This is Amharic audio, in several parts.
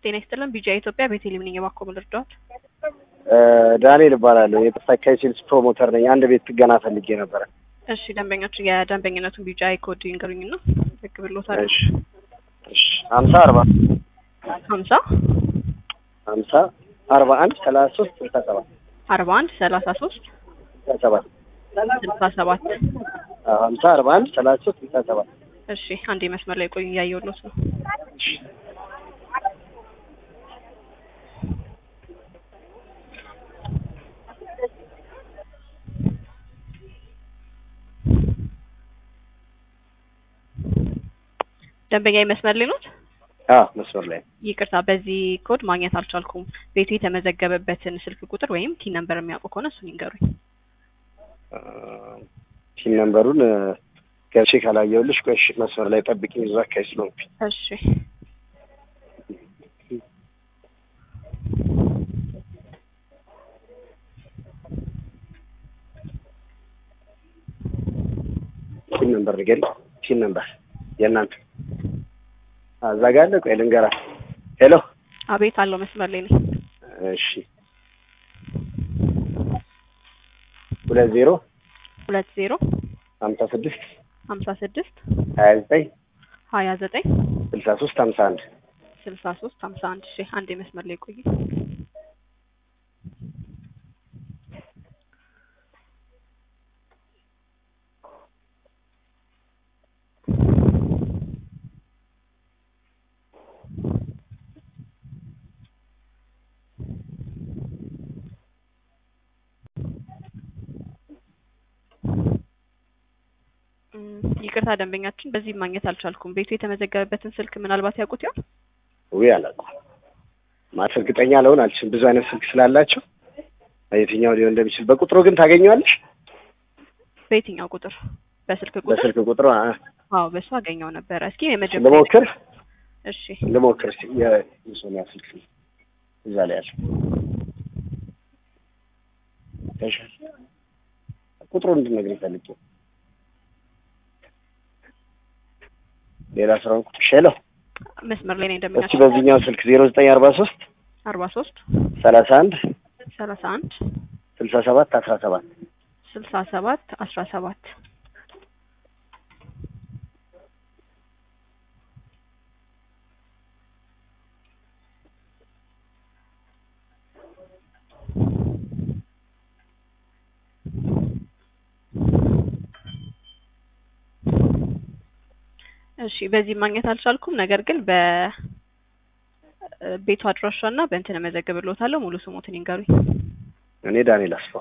ጤና ይስጥልን ቢጂአይ ኢትዮጵያ ቤቴሌም ነኝ የባኮ ልርዳዎት? ዳንኤል እባላለሁ የተሳካይ ሴልስ ፕሮሞተር ነኝ። አንድ ቤት ገና ፈልጌ ነበር። እሺ ደንበኛችን የደንበኝነቱን ቢጂአይ ኮድ ይንገሩኝና ልክብሎታል። እሺ 50 40 50 50 41 33 67 41 33 67 67 50 41 33 67 እሺ አንዴ መስመር ላይ ቆዩ እያየሁልዎት ነው። ደንበኛዬ መስመር ላይ ነው? መስመር ላይ። ይቅርታ በዚህ ኮድ ማግኘት አልቻልኩም። ቤቱ የተመዘገበበትን ስልክ ቁጥር ወይም ቲን ነምበር የሚያውቁ ከሆነ እሱን ይንገሩኝ። ቲን ነምበሩን ገብቼ ካላየሁልሽ ቆይ መስመር ላይ ጠብቂኝ። እዛ አካባቢ ስለሆንኩኝ። እሺ ቲን ነምበር ንገሪ። ቲን ነምበር የእናንተ እዛ ጋር አለ። ቆይ ልንገራ። ሄሎ አቤት አለው መስመር ላይ ነኝ። እሺ 20 20 56 56 29 29 63 51 63 51 እሺ አንዴ መስመር ላይ ቆይ። ይቅርታ ደንበኛችን በዚህ ማግኘት አልቻልኩም። ቤቱ የተመዘገበበትን ስልክ ምናልባት ያውቁት ይሆን? ወይ አላውቅም። ማለት እርግጠኛ ልሆን አልችልም። ብዙ አይነት ስልክ ስላላቸው የትኛው ሊሆን እንደሚችል በቁጥሩ ግን ታገኘዋለሽ? በየትኛው ቁጥር? በስልክ ቁጥር? በስልክ ቁጥሩ አዎ በሱ አገኘው ነበር። እስኪ የመጀመሪያ ልሞክር። እሺ ልሞክር። እስኪ የሶኒያ ስልክ እዛ ላይ አለ። ተሻለ ቁጥሩን እንድትነግሪኝ ፈልጌ ሌላ ስራውን ቁጥር ሸለው መስመር ላይ ነኝ ደንበኛችን። እስኪ በዚህኛው ስልክ 0943 43 31 31 67 17 67 17 እሺ በዚህ ማግኘት አልቻልኩም። ነገር ግን በቤቱ አድራሻና በእንትን መዘግብልዎታለሁ። ሙሉ ስሙትን ይንገሩኝ። እኔ ዳንኤል አስፋው።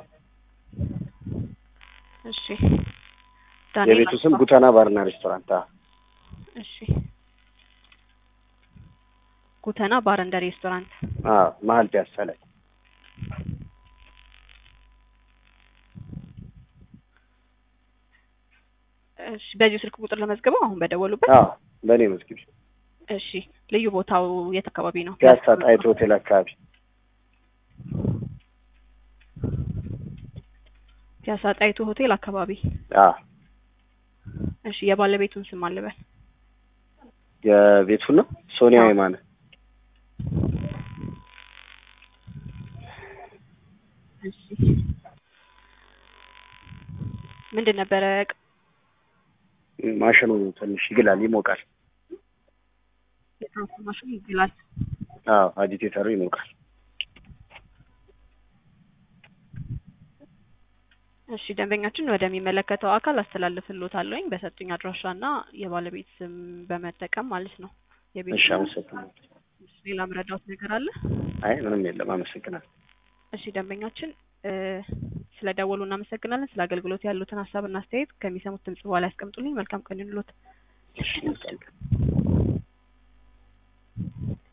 እሺ ዳንኤል የቤቱ ስም ጉተና ባርና ሬስቶራንት። እሺ ጉተና ባር እንደ ሬስቶራንት። መሀል ፒያሳ ላይ። እሺ በዚህ ስልክ ቁጥር ለመዝገበው አሁን በደወሉበት? በእኔ መዝግቢ። እሺ ልዩ ቦታው የት አካባቢ ነው? ፒያሳ ጣይቱ ሆቴል አካባቢ። ፒያሳ ጣይቱ ሆቴል አካባቢ። እሺ የባለቤቱን ስም አልበል። የቤቱን ነው ሶኒያ የማነ። እሺ ምንድን ነበረ? ማሽኑ ትንሽ ይግላል፣ ይሞቃል። ማሽኑ ይግላል። አጂቴተሩ ይሞቃል። እሺ ደንበኛችን ወደሚመለከተው አካል አስተላልፍልዎታለሁ በሰጡኝ አድራሻና የባለቤት ስም በመጠቀም ማለት ነው። እሺ አመሰግናለሁ። ሌላ ምረዳዎት ነገር አለ? አይ ምንም የለም፣ አመሰግናለሁ። እሺ ደንበኛችን ስለደወሉ እናመሰግናለን። ስለ አገልግሎት ያሉትን ሀሳብና አስተያየት ከሚሰሙት ድምጽ በኋላ ያስቀምጡልኝ። መልካም ቀን ይሁንልዎት።